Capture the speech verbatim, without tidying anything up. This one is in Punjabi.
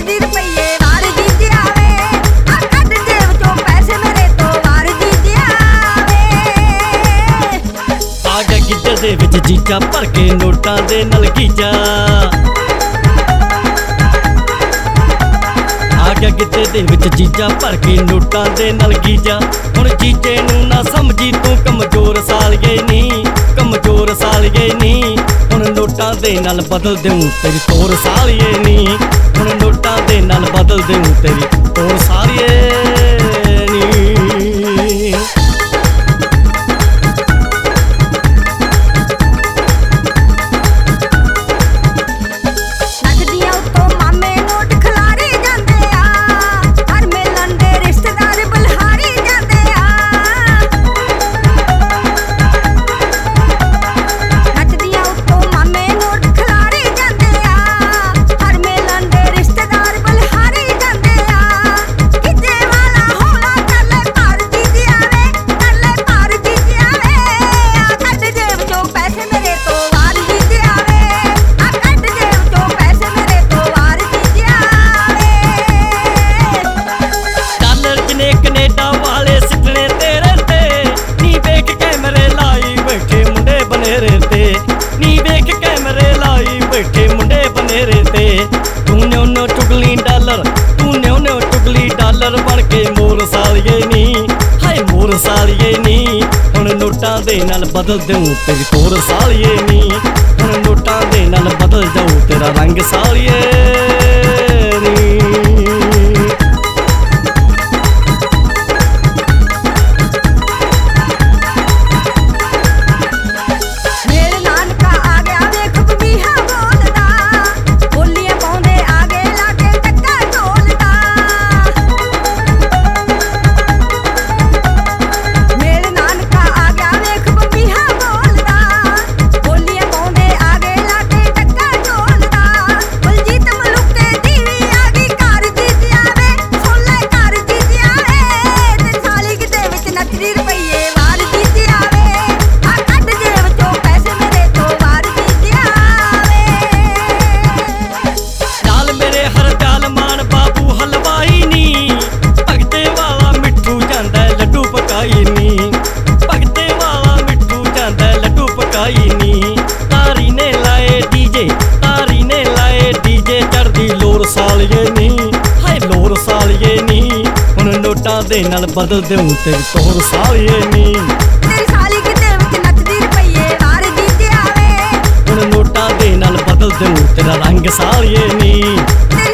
ਨੱਚਦੀ ਰੁਪਈਏ ਵਾਰ ਜੀਜਿਆ ਵੇ ਆ ਕੱਢ ਜੇਬ ਚੋਂ ਪੈਸੇ ਮੇਰੇ ਤੋਂ ਵਾਰ ਜੀਜਿਆ ਵੇ ਆ ਗਿਆ ਗਿੱਧੇ ਦੇ ਵਿੱਚ ਜੀਜਾ ਭਰ ਕੇ ਨੋਟਾਂ ਦੇ ਨਾਲ ਗੀਜਾ ਆ ਗਿਆ ਗਿੱਧੇ ਦੇ ਵਿੱਚ ਜੀਜਾ ਭਰ ਕੇ ਨੋਟਾਂ ਦੇ ਨਾਲ ਗੀਜਾ ਹੁਣ ਜੀਜੇ ਨੂੰ ਨਾ ਸਮਝੀ ਤੂੰ ਕਮਜ਼ੋਰ ਸਾਲੀਏ ਨੀ ਕਮਜ਼ੋਰ ਸਾਲੀਏ ਨੀ ਹੁਣ ਨੋਟਾਂ ਦੇ ਨਾਲ ਬਦਲ ਦੇਉ ਤੇਰੀ ਤੋਰ ਸਾਲੀਏ ਨੀ ਹੁਣ ਨੋਟਾਂ ਦੇ ਨਾਲ ਬਦਲ ਦੇਉ ਤੇਰੀ ਤੋਰ ਸਾਲੀਏ ਨੀ ਨੀ ਵੇਖ ਕੈਮਰੇ ਲਾਈ ਬੈਠੇ ਮੁੰਡੇ ਬਨੇਰੇ ਤੇ ਤੂੰ ਨਿਉ ਨਿਉ ਚੁਗਲੀ ਡਾਲਰ ਤੂੰ ਨਿਉ ਨਿਉ ਚੁਗਲੀ ਡਾਲਰ ਬਣ ਕੇ ਮੋਰ ਸਾਲੀਏ ਨੀ ਹਾਏ ਮੋਰ ਸਾਲੀਏ ਨੀ ਹੁਣ ਨੋਟਾਂ ਦੇ ਨਾਲ ਬਦਲ ਦੇਉ ਤੇਰੀ ਤੋਰ ਸਾਲੀਏ ਨੀ ਹੁਣ ਨੋਟਾਂ ਦੇ ਨਾਲ ਬਦਲ ਜਾਊ ਤੇਰਾ ਰੰਗ ਸਾਲੀਏ ਨੀ ਭਗਤੇ ਵਾਲਾ ਮਿੱਠੂ ਜਾਂਦਾ ਲੱਡੂ ਪਕਾਈ ਨੀ ਤਾਰੀ ਨੇ ਲਾਏ ਡੀਜੇ ਤਾਰੀ ਨੇ ਲਾਏ ਡੀਜੇ ਚੜਦੀ ਲੋਰ ਸਾਲੀਏ ਨੀ ਹਾਏ ਲੋਰ ਸਾਲੀਏ ਨੀ ਹੁਣ ਨੋਟਾਂ ਦੇ ਨਾਲ ਬਦਲ ਦੇਉ ਤੇਰੀ ਤੋਰ ਸਾਲੀਏ ਨੀ ਤੇਰੀ ਸਾਲੀ ਗਿੱਧੇ ਵਿੱਚ ਨੱਚਦੀ ਰੁਪਈਏ ਵਾਰ ਜੀਜਿਆ ਵੇ ਹੁਣ ਨੋਟਾਂ ਦੇ ਨਾਲ ਬਦਲ ਦੇਉ ਤੇਰਾ ਰੰਗ ਸਾਲੀਏ ਨੀ।